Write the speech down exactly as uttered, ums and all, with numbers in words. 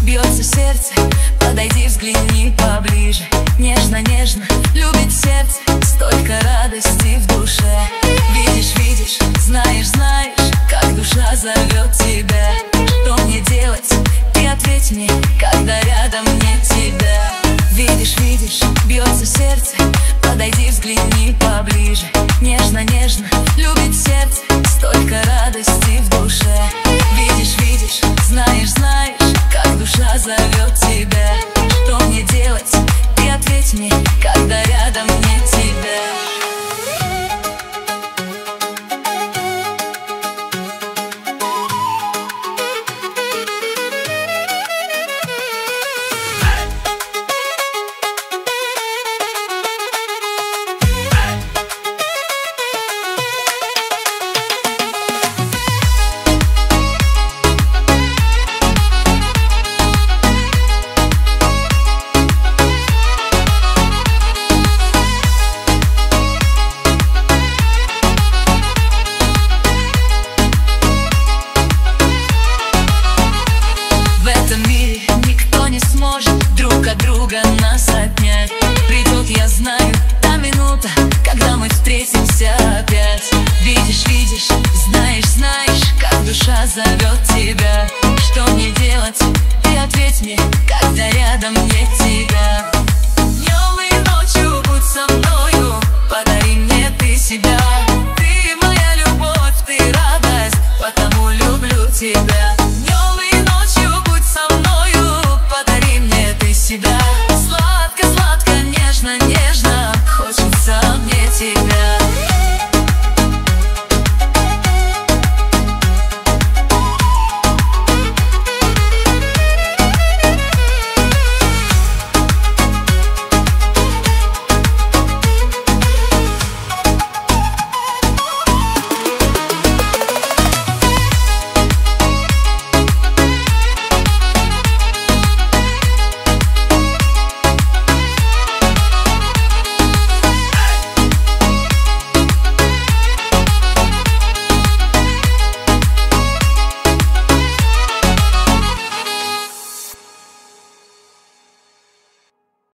бьется сердце, подойди, взгляни поближе. Нежно-нежно любит сердце, столько радости в душе. Видишь, видишь, знаешь, знаешь, как душа зовет тебя. Что мне делать? Ты ответь мне, когда рядом нет тебя. Видишь, видишь, бьется сердце, подойди, взгляни поближе. Нежно-нежно любит сердце, столько радости в душе. Видишь, видишь, знаешь, знаешь, как душа зовет тебя. Что мне делать? Ты ответь мне,